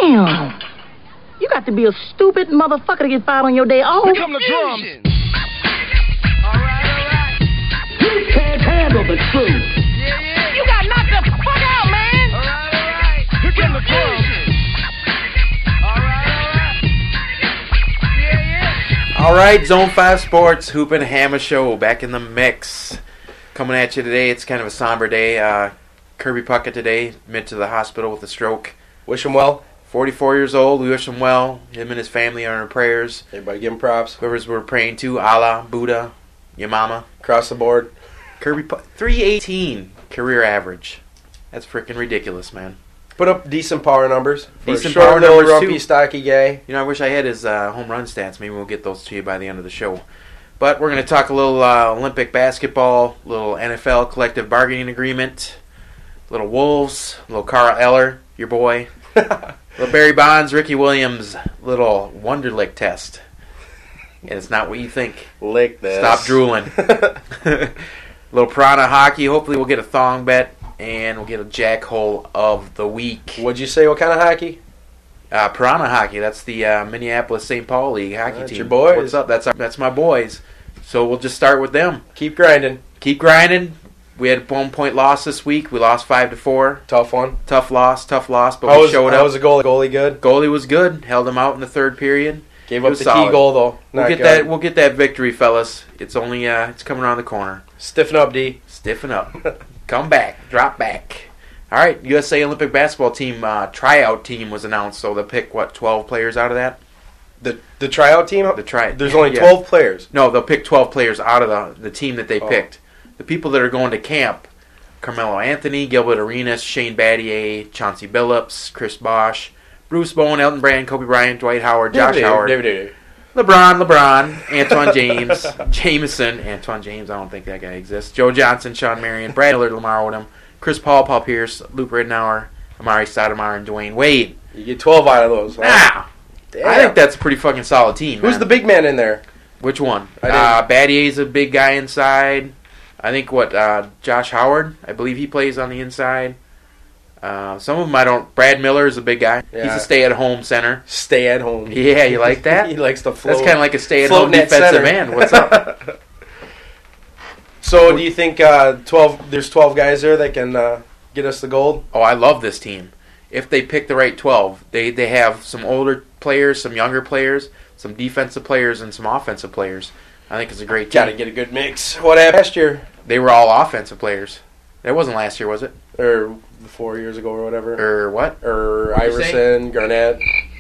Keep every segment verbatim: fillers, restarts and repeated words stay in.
Damn. You got to be a stupid motherfucker to get fired on your day off. Here come the drums. All right, all right. You can't handle the truth. Yeah, yeah. You got knocked the fuck out, man. All right, all right. Here come the drums. All right, all right. Yeah, yeah. All right, Zone five Sports, Hoop and Hammer Show, back in the mix. Coming at you today. It's kind of a somber day. Uh, Kirby Puckett today, admitted to the hospital with a stroke. Wish him well. forty-four years old. We wish him well. Him and his family are in our prayers. Everybody give him props. Whoever's we're praying to, Allah, Buddha, your mama. Across the board. Kirby Puckett, three eighteen career average. That's freaking ridiculous, man. Put up decent power numbers. For Decent a short, power little, numbers, rumpy, too. stocky guy. You know, I wish I had his uh, home run stats. Maybe we'll get those to you by the end of the show. But we're going to talk a little uh, Olympic basketball, little N F L collective bargaining agreement, little Wolves, little Carl Eller, your boy, little Barry Bonds, Ricky Williams, little Wonderlick test. And it's not what you think. Lick this. Stop drooling. Little Piranha hockey. Hopefully we'll get a thong bet, and we'll get a jackhole of the week. What'd you say? What kind of hockey? Uh, Piranha hockey. That's the uh, Minneapolis Saint Paul League hockey That's team. your boys. What's up? That's our, that's my boys. So we'll just start with them. Keep grinding. Keep grinding. We had a one point loss this week. We lost five to four. Tough one. Tough loss. Tough loss. But How we was, showed how up. was the goalie? Goalie good? Goalie was good. Held him out in the third period. Gave It up was the solid. key goal though. We'll Not get good. that. We'll get that victory, fellas. It's only. Uh, it's coming around the corner. Stiffen up, D. Stiffen up. Come back. Drop back. All right. U S A Olympic basketball team uh, tryout team was announced. So they'll pick what twelve players out of that. The the tryout team. The try. There's only yeah. twelve players. No, they'll pick twelve players out of the the team that they Oh. picked. The people that are going to camp: Carmelo Anthony, Gilbert Arenas, Shane Battier, Chauncey Billups, Chris Bosh, Bruce Bowen, Elton Brand, Kobe Bryant, Dwight Howard, Josh David, Howard, David, David. LeBron, LeBron, Antoine James, Jameson, Antoine James. I don't think that guy exists. Joe Johnson, Sean Marion, Brad Miller, Lamar Odom, Chris Paul, Paul Pierce, Luke Ridnour, Amari Stoudemire, and Dwayne Wade. You get twelve out of those. Huh? Now, Damn. I think that's a pretty fucking solid team. Who's man. the big man in there? Which one? I didn't- Uh, Battier's a big guy inside. I think what uh, Josh Howard. I believe he plays on the inside. Uh, some of them I don't. Brad Miller is a big guy. He's Yeah. a stay-at-home center. Stay at home. Yeah, you like that? He likes to float. That's kind of like a stay-at-home floating at defensive center. end. What's up? So, do you think uh, twelve? There's twelve guys there that can uh, get us the gold? Oh, I love this team. If they pick the right twelve, they they have some older players, some younger players, some defensive players, and some offensive players. I think it's a great team. Got to get a good mix. What happened last year, They were all offensive players. That wasn't last year, was it? or four years ago, or whatever, Or what? or What'd you Iverson, Garnett?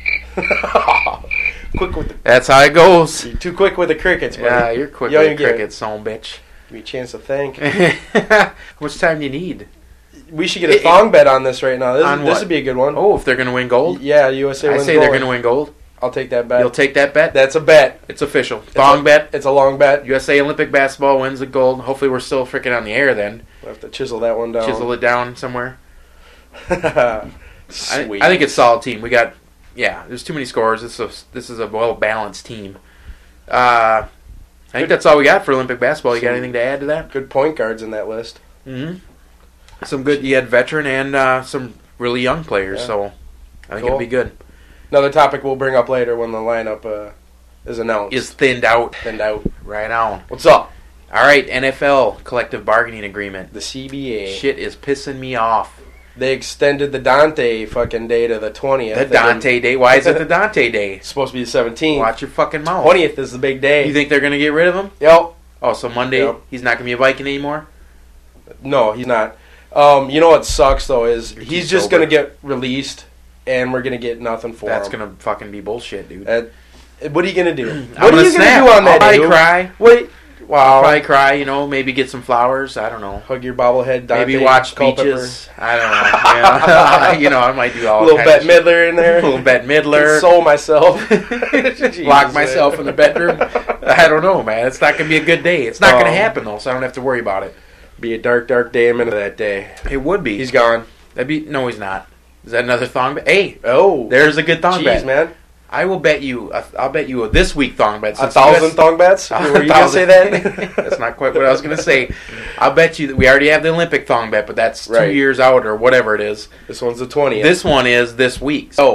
Quick with the, That's how it goes. you're too quick with the crickets, buddy. Yeah, you're quick You don't with the even get- cricket, son bitch. Give me a chance to think. How much time do you need? We should get a thong bet on this right now. This, On this what? would be a good one. Oh, if they're going to win gold? Yeah, U S A I wins say they're gold. going to win gold. I'll take that bet. You'll take that bet? That's a bet. It's official. It's Thong a- bet. It's a long bet. U S A Olympic basketball wins the gold. Hopefully we're still freaking on the air then. We'll have to chisel that one down. Chisel it down somewhere. I, Sweet. I think it's a solid team. We got, yeah, there's too many scores. This is a, this is a well-balanced team. Uh, I think that's all we got for Olympic basketball. You got Some- anything to add to that? good point guards in that list. Mm-hmm. Some good, you had veteran and uh, some really young players, Yeah. so I think Cool. it'll be good. Another topic we'll bring up later when the lineup uh, is announced. Is thinned out. Thinned out. Right on. What's up? All right, N F L collective bargaining agreement. The C B A. Shit is pissing me off. They extended the Dante fucking day to the twentieth. The Dante Day. Why is it the Dante Day? It's supposed to be the seventeenth. Watch your fucking mouth. twentieth is the big day. You think they're gonna get rid of him? Yep. Oh, so Monday Yep. he's not gonna be a Viking anymore. No, he's not. Um, you know what sucks though is You're he's too just sober. gonna get released, and we're gonna get nothing for That's him. gonna fucking be bullshit, dude. Uh, what are you gonna do? I'm what are gonna you snap. gonna do on that I'll day? probably cry. Wait. Wow. Probably cry. You know, maybe get some flowers. I don't know. Hug your bobblehead. Dante Maybe watch Culpepper. beaches. I don't know. Yeah. You know, I might do all A little kinds Bette of shit. Midler in there. A little Bette Midler. Console myself. Lock Jesus, myself man. in the bedroom. I don't know, man. It's not gonna be a good day. It's not Um, gonna happen though, so I don't have to worry about it. Be a dark, dark day a minute of that day. It would be. He's gone. That'd be no, he's not. Is that another thong bet? Hey, Oh, there's a good thong jeez, bet. man. I will bet you. A, I'll bet you a this week thong bet. A since thousand U S thong bets? A Were you gonna say thousand. that? That's not quite what I was gonna say. I'll bet you that we already have the Olympic thong bet, but that's two Right. years out or whatever it is. This one's the twentieth. This one is this week. So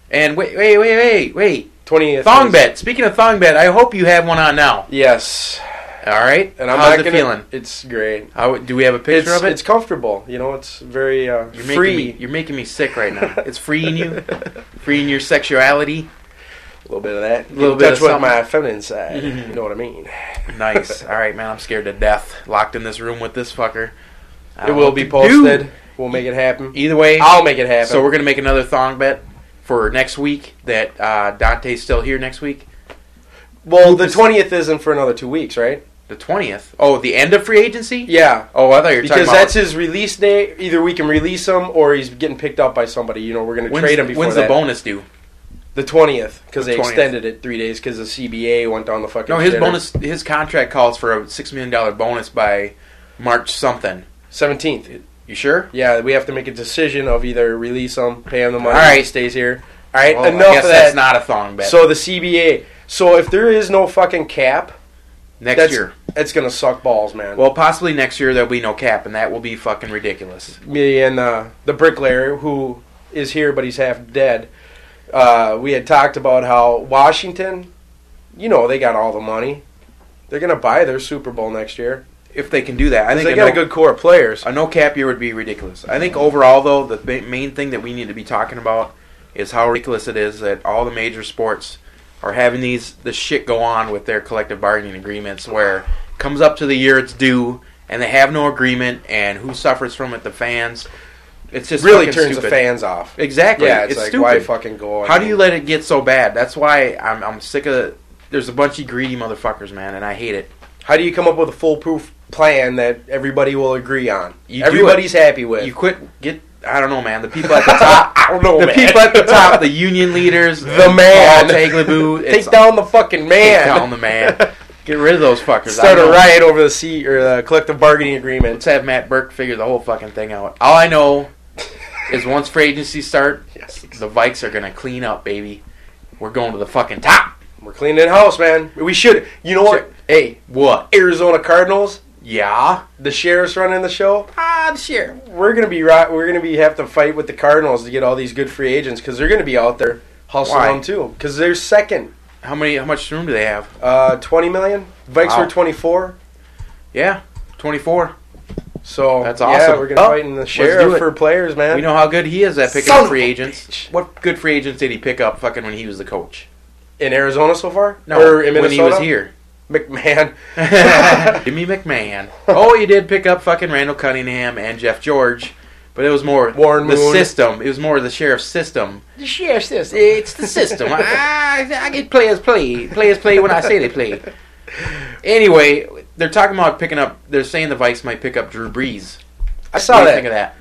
And wait, wait, wait, wait, wait. twentieth. Thong is- bet. Speaking of thong bet, I hope you have one on now. Yes. All right. And I'm How's not it gonna, feeling? It's great. How, do we have a picture It's, of it? it's comfortable. You know, it's very uh, you're free. Making me, you're making me sick right now. It's freeing you, freeing your sexuality. A little bit of that. A little Get in bit touch of with something. my feminine side. You know what I mean? Nice. All right, man. I'm scared to death. Locked in this room with this fucker. I It don't will know be what to do. posted. We'll make it happen. Either way, I'll make it happen. so we're gonna make another thong bet for next week. That uh, Dante's still here next week. well, the twentieth isn't for another two weeks, right? The twentieth. Oh, the end of free agency. Yeah. Oh, I thought you were Because talking that's about. his release day. Either we can release him or he's getting picked up by somebody. You know, we're going to When's, trade him before when's that. the bonus due? The twentieth, because The they twentieth. extended it three days because the C B A went down the fucking No, his shitter. bonus. His contract calls for a six million dollar bonus by March something. seventeenth. You sure? Yeah, we have to make a decision of either release him, pay him the money, All right. he stays here. All right, Well, I enough guess of that's that. not a thong bet. So the C B A. So if there is no fucking cap, next that's, year. it's going to suck balls, man. Well, possibly next year there'll be no cap, and that will be fucking ridiculous. Me and uh, the bricklayer, who is here but he's half dead, uh, we had talked about how Washington, you know, they got all the money. They're going to buy their Super Bowl next year. If they can do that, I 'Cause think they a got no, a good core of players. a no cap year would be ridiculous. I think overall, though, the ba- main thing that we need to be talking about is how ridiculous it is that all the major sports are having these this shit go on with their collective bargaining agreements, where it comes up to the year it's due, and they have no agreement, and who suffers from it? The fans. It's just Really fucking turns stupid. the fans off. Exactly. Yeah, it's, it's like, stupid. why fucking go on? How do you let it get so bad? That's why I'm I'm sick of. There's a bunch of greedy motherfuckers, man, and I hate it. How do you come up with a foolproof plan that everybody will agree on? You do Everybody's happy with. You quit. Get. I don't know, man. The people at the top. I don't know, The man. people at the top, the union leaders, The man. Paul Tagliabue, Take it's- down the fucking man. Take down the man. Get rid of those fuckers. Start I a know. riot over the C or the collective bargaining agreement. Let's have Matt Burke figure the whole fucking thing out. All I know is once free agency start, Yes. the Vikes are gonna clean up, baby. We're going to the fucking top. We're cleaning house, man. We should. You know what? Hey, What? Arizona Cardinals, Yeah. the sheriff's running the show. Ah, the sheriff. We're gonna be ri- we're gonna be have to fight with the Cardinals to get all these good free agents because they're gonna be out there hustling Why? them too. Because they're second, How many? How much room do they have? uh, twenty million. Vikes Wow. were twenty-four. Yeah, twenty-four. So That's Yeah, awesome. we're gonna Oh, fight in the let's sheriff do it. for players, man. We know how good he is at picking Son up of free a agents. bitch. What good free agents did he pick up fucking when he was the coach? In Arizona so far? No, or in when he was Minnesota? here. McMahon. Jimmy McMahon. Oh, you did pick up fucking Randall Cunningham and Jeff George, but it was more Warren the Moon. system. It was more the sheriff's system. The sheriff says It's the system. I, I get players play. Players play when I say they play. Anyway, they're talking about picking up. They're saying the Vikes might pick up Drew Brees. I What saw do you that. think of that?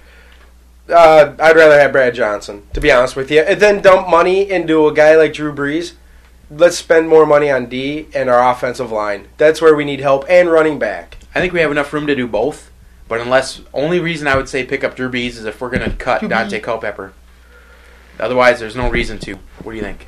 Uh, I'd rather have Brad Johnson, to be honest with you. And then dump money into a guy like Drew Brees. Let's spend more money on D and our offensive line. That's where we need help, and running back. I think we have enough room to do both. But unless, only reason I would say pick up Drew Brees is if we're going to cut Dante Culpepper. Otherwise, there's no reason to. What do you think?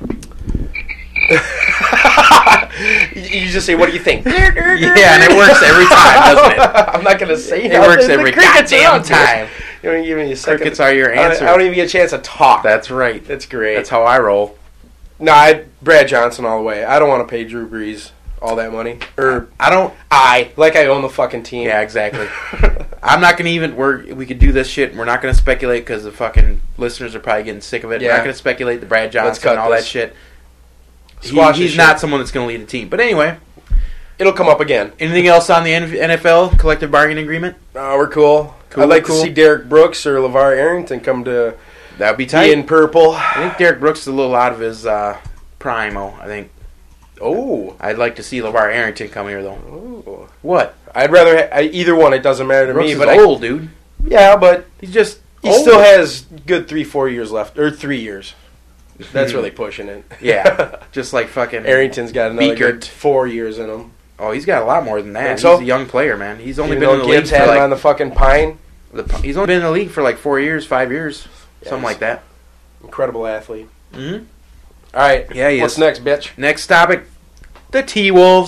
you you just say, what do you think? Yeah, and it works every time, doesn't it? I'm not going to say It nothing. works The every crickets are goddamn out there. time. You don't give me a second. Crickets are your I don't- answer. I don't even get a chance to talk. That's right. That's great. That's how I roll. No, I Brad Johnson all the way. I don't want to pay Drew Brees all that money. Or I don't. I like I own the fucking team. Yeah, exactly. I'm not gonna even. We're we could do this shit. We're not gonna speculate because the fucking listeners are probably getting sick of it. We're Yeah. not gonna speculate the Brad Let's Johnson cut and all this. that shit. He- Squash he's this not shit. someone that's gonna lead a team. But anyway, It'll come up again. anything else on the N F L collective bargaining agreement? Uh, we're cool. Cool, I'd like cool. to see Derek Brooks or LeVar Arrington come to That'd be be tight. in purple. I think Derek Brooks is a little out of his uh, prime. Oh, I think Oh. I'd like to see LeVar Arrington come here though. Ooh. What? I'd rather ha- I, either one. It doesn't matter to Brooks me. is But I, old, dude. yeah, but He's just he old. still has good three, four years left, or three years. That's really pushing it. Yeah, just like fucking Arrington's got another Beekert. good four years in him. Oh, he's got a lot more than that. Think He's so? a young player, man. He's only Even been in though the league Gibbs for had him like on the fucking pine. the, he's only been in the league for like four years, five years, Yeah, something he's- like that. Incredible athlete. Mm-hmm. All right. Yeah, he What's is. next, bitch? Next topic: the T Wolves.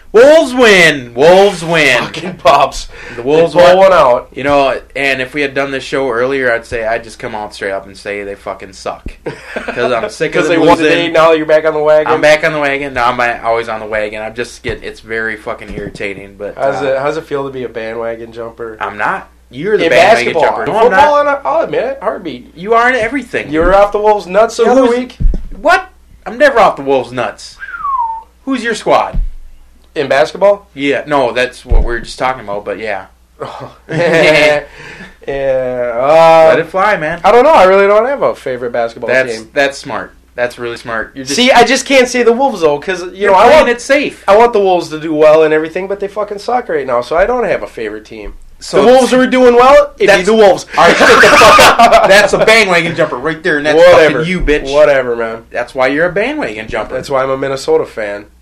Wolves win. Wolves win. Fucking Pops. The Wolves they pull won. one out. You know, and if we had done this show earlier, I'd say I'd just come out straight up and say they fucking suck. Because I'm sick of Because them they won losing. today, now you're back on the wagon. I'm back on the wagon. Now I'm uh, always on the wagon. I'm just getting. It's very fucking irritating. But How's uh, it? How's it feel to be a bandwagon jumper? I'm not. You're the In bandwagon basketball, jumper. No, I'm football, not. and I'll admit it, heartbeat. You are in everything. You were off the Wolves' nuts the So other who's- week What? I'm never off the Wolves' nuts. Who's your squad? in basketball. Yeah, no, that's what we were just talking about. But yeah, yeah. Uh, let it fly, man. I don't know. I really don't have a favorite basketball That's team. that's smart. That's really smart. You're just, See, I just can't say the Wolves though, because you you're know I playing want it safe. I want the Wolves to do well and everything, but they fucking suck right now, so I don't have a favorite team. So the Wolves are doing well. It'd be That's- the Wolves. All right, shut the fuck up. That's a bandwagon jumper right there, and that's Whatever, fucking you, bitch. Whatever, man. That's why you're a bandwagon jumper. That's why I'm a Minnesota fan.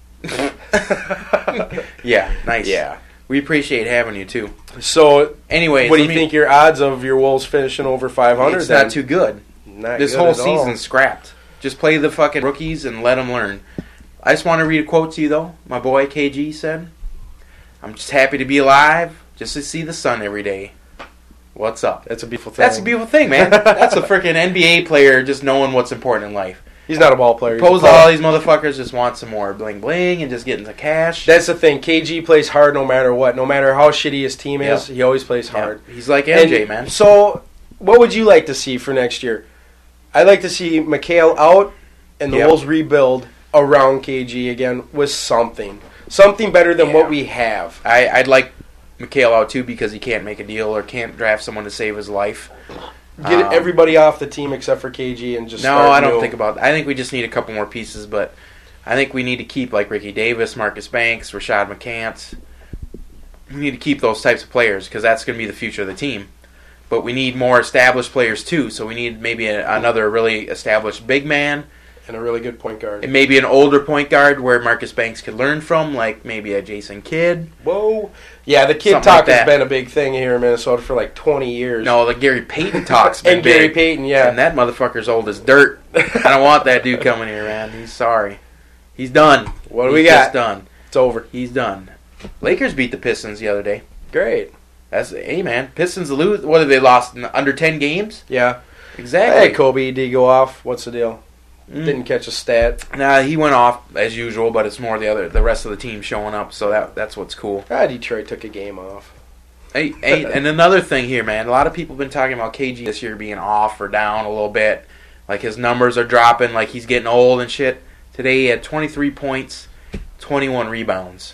Yeah, nice. Yeah. We appreciate having you too. So, Anyways, what do you let me- think your odds of your Wolves finishing over five hundred? It's not too good. Not This good whole at all. season's scrapped. Just play the fucking rookies and let them learn. I just want to read a quote to you though. My boy K G said, "I'm just happy to be alive, just to see the sun every day." What's up? That's a beautiful thing. That's a beautiful thing, man. That's a freaking N B A player just knowing what's important in life. He's not a ball player. he's a Suppose pro. all these motherfuckers just want some more bling bling and just getting the cash. That's the thing. K G plays hard no matter what. No matter how shitty his team is, Yeah. he always plays Yeah. hard. He's like M J, And man. So, what would you like to see for next year? I'd like to see McHale out and the Yep. Wolves rebuild around K G again with something. Something better than Yeah. what we have. I, I'd like McHale out too because he can't make a deal or can't draft someone to save his life. Get Um, everybody off the team except for K G and just No, start I don't new. think about that. I think we just need a couple more pieces, but I think we need to keep like Ricky Davis, Marcus Banks, Rashad McCants. We need to keep those types of players because that's going to be the future of the team. But we need more established players too, so we need maybe a, another really established big man and a really good point guard. and maybe an older point guard where Marcus Banks could learn from, like maybe a Jason Kidd. Whoa. Yeah, the kid Something talk like that. has been a big thing here in Minnesota for like twenty years. No, the Gary Payton talks been and Gary big. Payton, yeah. And that motherfucker's old as dirt. I don't want that dude coming here, man. He's sorry. He's done. What do He's we got? Just done. It's over. He's done. Lakers beat the Pistons the other day. Great. That's hey man. Pistons lose. What have they lost in under ten games? Yeah. Exactly. Hey, Kobe, did he go off? What's the deal? Mm. Didn't catch a stat. Nah, he went off as usual, but it's more the other the rest of the team showing up. So that that's what's cool. Ah, Detroit took a game off. Hey, hey, and another thing here, man. A lot of people have been talking about K G this year being off or down a little bit. Like his numbers are dropping, like he's getting old and shit. Today he had twenty-three points, twenty-one rebounds.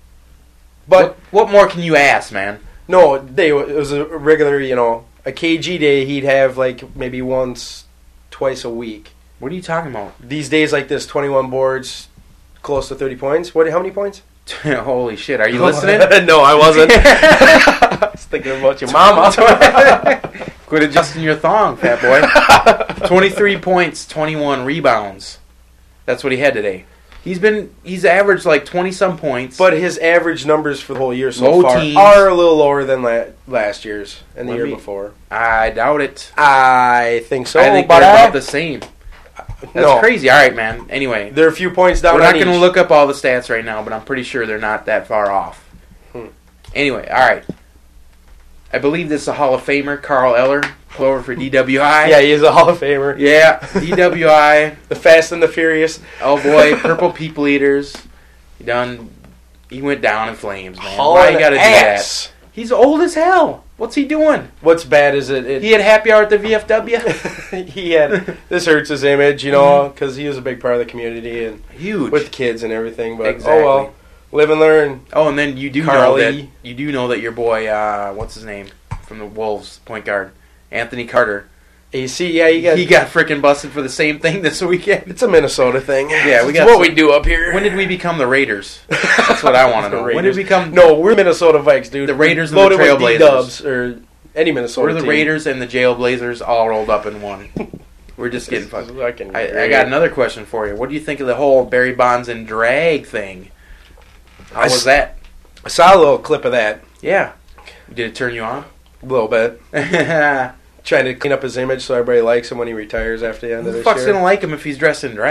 But what, what more can you ask, man? no, they it was a regular, you know, a K G day. He'd have like maybe once, twice a week. What are you talking about? These days like this, twenty-one boards, close to thirty points. What? How many points? Holy shit! Are you listening? No, I wasn't. I was thinking about your mama. Quit adjusting your thong, fat boy. twenty-three points, twenty-one rebounds. That's what he had today. He's been he's averaged like twenty some points. But his average numbers for the whole year so Low far teens. are a little lower than la- last year's and the Let year me- before. I doubt it. I think so. I think but they're I, about the same. That's no, crazy. All right, man. Anyway, they're a few points down. we're not on going to each. look up all the stats right now, but I'm pretty sure they're not that far off. Hmm. Anyway, all right. I believe this is a Hall of Famer, Carl Eller, Clover for D W I. Yeah, he is a Hall of Famer. Yeah, D W I. The Fast and the Furious. Oh boy, Purple People Eaters. He done. He went down in flames, man. Hauling Why you got to do ass. that? He's old as hell. What's he doing? What's bad is it. it He had happy hour at the V F W. he had this hurts his image, you know, because he was a big part of the community and Huge. with kids and everything. But Exactly. oh well, live and learn. Oh, and then you do Carly. know that you do know that your boy, uh, what's his name from the Wolves, point guard, Anthony Carter. You see, yeah, you got. He got freaking busted for the same thing this weekend. It's a Minnesota thing. Yeah, we It's got what some- we do up here. When did we become the Raiders? That's what I want to The know. When did Raiders. we become? No, we're Minnesota Vikes, dude. The Raiders and the Loaded with Trailblazers. D-Dubs or any Minnesota We're the team. Raiders and the Jailblazers all rolled up in one. We're just getting This is fucked. fucking I, I great. got another question for you. What do you think of the whole Barry Bonds and drag thing? How I was s- that? I saw a little clip of that. Yeah. Did it turn you on? A little bit. Who Trying to clean up his image so everybody likes him when he retires after the end of the this fuck's year. gonna like him if he's dressed in drag?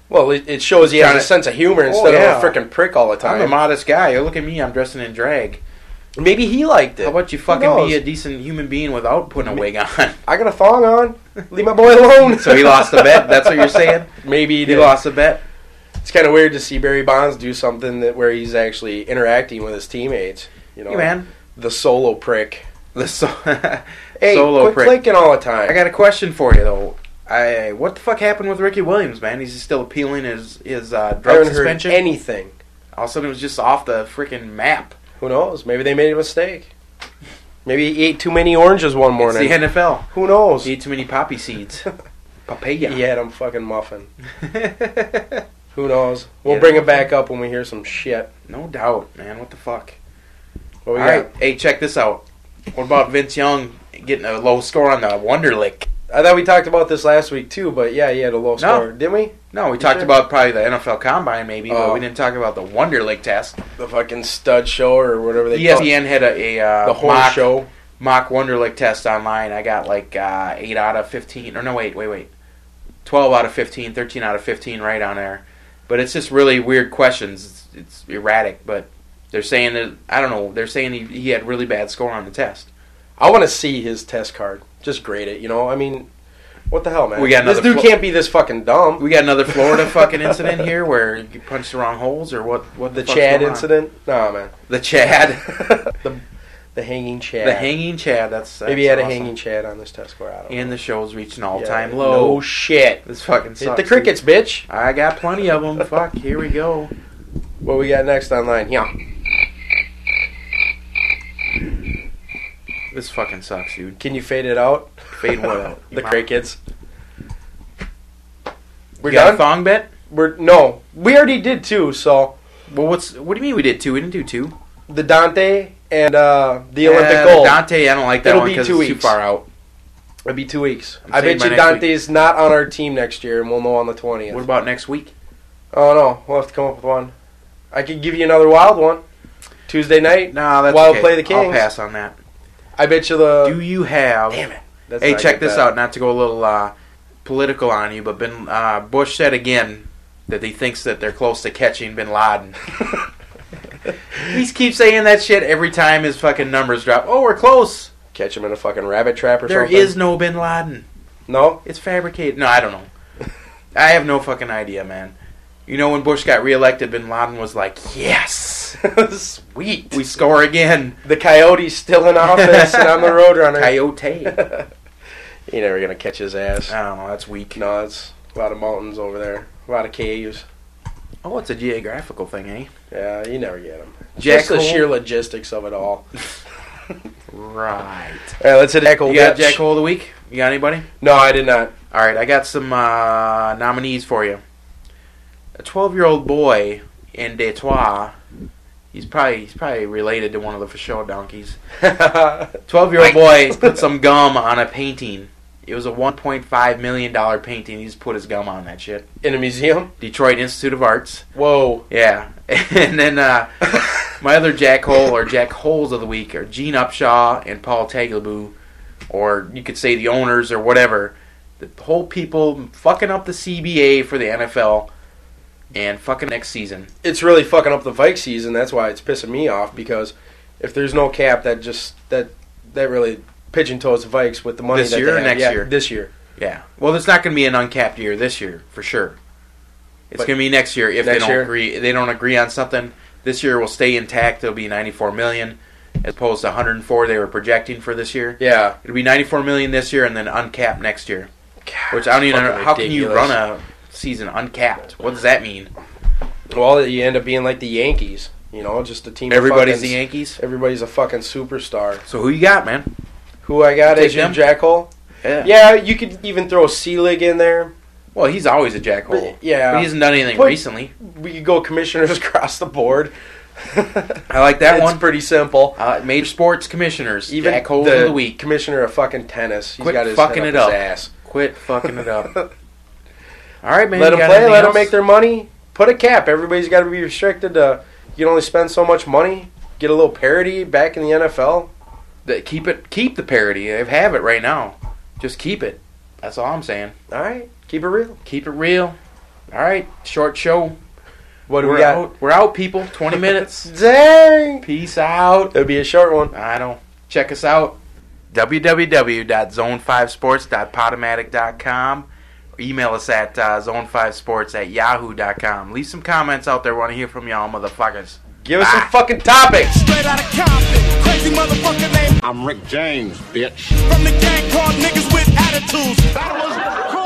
Well, it, it shows he has Kinda- a sense of humor Oh, instead yeah. of a freaking prick all the I'm a time. modest guy. You look at me. I'm dressing in drag. Maybe he liked it. How about you Who fucking knows? be a decent human being without putting a wig on? I got a thong on. Leave my boy alone. So he lost the bet. That's what you're saying. Maybe he He did. lost the bet. It's kind of weird to see Barry Bonds do something that where he's actually interacting with his teammates. You know, Hey man, the solo prick. the so- Hey, solo quit prick. clicking all the time. I got a question for you though. I what the fuck happened with Ricky Williams, man? He's still appealing his his uh, I drug haven't suspension. heard anything. All of a sudden, it was just off the freaking map. Who knows? Maybe they made a mistake. Maybe he ate too many oranges one It's morning. the N F L. Who knows? He ate too many poppy seeds. Papaya. He had him fucking muffin. Who knows? We'll Yeah, bring no it back up when we hear some shit. No doubt, man. What the fuck? What we All got? right, hey, check this out. What about Vince Young getting a low score on the Wonderlic? I thought we talked about this last week too, but yeah, he had a low score, didn't we? No, we You talked sure? about probably the N F L Combine maybe, but Oh. we didn't talk about the Wonderlic test. The fucking stud show or whatever they E call S P N had a, a it. uh, The whole mock, show. mock Wonderlic test online. I got like uh, eight out of fifteen. Or no, wait, wait, wait. twelve out of fifteen, thirteen out of fifteen right on there. But it's just really weird questions. It's, it's erratic, but they're saying that, I don't know, they're saying he, he had really bad score on the test. I want to see his test card. Just grade it, you know? I mean, what the hell, man? We got this another dude flo- can't be this fucking dumb. We got another Florida fucking incident here where you punched the wrong holes, or what? What The fuck's Chad going on? incident? Nah, man. The Chad. the the hanging Chad. The hanging Chad. That's, that's Maybe he had awesome. a hanging Chad on this test score. I don't And know. the show's reached an all Yeah, time low. No shit. This fucking Hit sucks. the crickets, bitch. dude. I got plenty of them. Fuck. Here we go. What we got next online? Yeah. This fucking sucks, dude. Can you fade it out? Fade what out? The crickets. We're You got done? a thong bet? We're no. We already did two, so Well, what's what do you mean we did two? We didn't do two. the Dante and uh, the Olympic Uh, gold. Dante, I don't like that It'll one be because two it's too weeks. far out. It'll be two weeks. I'm I saying bet by you next Dante's not on our team next year, and we'll know on the twentieth. What about next week? Oh no, we'll have to come up with one. I could give you another wild one. Tuesday night. No, that's Wild okay. play the I'll Kings. pass on that. I bet you the. Do you have? Damn it. That's Hey, not a check good this bet. out. Not to go a little uh, political on you, but Ben uh, Bush said again that he thinks that they're close to catching Bin Laden. He keeps saying that shit every time his fucking numbers drop. Oh, we're close. Catch him in a fucking rabbit trap or There something. is no Bin Laden. No. It's fabricated. No, I don't know. I have no fucking idea, man. You know when Bush got reelected, Bin Laden was like, yes, Sweet. we score again. The Coyote's still in office, and I'm the Roadrunner. Coyote. You're never gonna catch his ass. I don't know. That's weak. No, it's a lot of mountains over there. A lot of caves. Oh, it's a geographical thing, eh? Yeah, you never get them. Jack Just the Hole? sheer logistics of it all. Right. All right, let's hit Jack Hole. You got bitch. Jack Hole of the week? You got anybody? No, I did not. All right, I got some uh, nominees for you. A twelve-year-old boy in Detroit. He's probably he's probably related to one of the for show donkeys. Twelve-year-old boy put some gum on a painting. It was a one point five million dollar painting. He just put his gum on that shit. In a museum? Detroit Institute of Arts. Whoa. Yeah, and then uh, my other Jack Hole or Jack Holes of the week are Gene Upshaw and Paul Tagliabue, or you could say the owners or whatever. The whole people fucking up the C B A for the N F L and fucking next season. It's really fucking up the Vikes season. That's why it's pissing me off, because if there's no cap, that just that that really pigeon toes the Vikes with the money This that year they or have. next Yeah, year? This year. Yeah. Well, there's not going to be an uncapped year this year for sure. It's But going to be next year if they next don't year? agree. They don't agree on something. This year will stay intact. It'll be ninety-four million as opposed to one hundred four they were projecting for this year. Yeah. It'll be ninety-four million this year and then uncapped next year. God, Which I don't even know. fucking How can you ridiculous. run a season uncapped? What does that mean? Well, you end up being like the Yankees. You know, just a team. Everybody's of the fucking, Yankees. Everybody's a fucking superstar. So who you got, man? Who I got Take as your them? Jack Hole? Yeah. Yeah, you could even throw Seelig in there. Well, he's always a jackhole. But, yeah. But he hasn't done anything But- recently. We could go commissioners across the board. I like that it's one. pretty simple. Uh, major sports commissioners. Even Jack Holes the, of the week. commissioner of fucking tennis. He's Quit got his fucking head it up up. his ass. Quit fucking it up. All right, man. Let you them got play. anything Let them else? make their money. Put a cap. Everybody's got to be restricted to. You can only spend so much money. Get a little parity back in the N F L. The- keep it. Keep the parity. I have it right now. Just keep it. That's all I'm saying. All right, keep it real. Keep it real. All right, short show. What do We're we got? out. We're out, people. twenty minutes. Dang! Peace out. It'll be a short one. I don't. Check us out. w w w dot zone five sports dot podomatic dot com. Email us at uh, zone five sports at yahoo dot com. Leave some comments out there. We want to hear from y'all, motherfuckers. Give us Bye. some fucking topics. Straight out of Compton, crazy motherfucker named I'm Rick James, bitch. from the gang called niggas with attitudes. Battlers,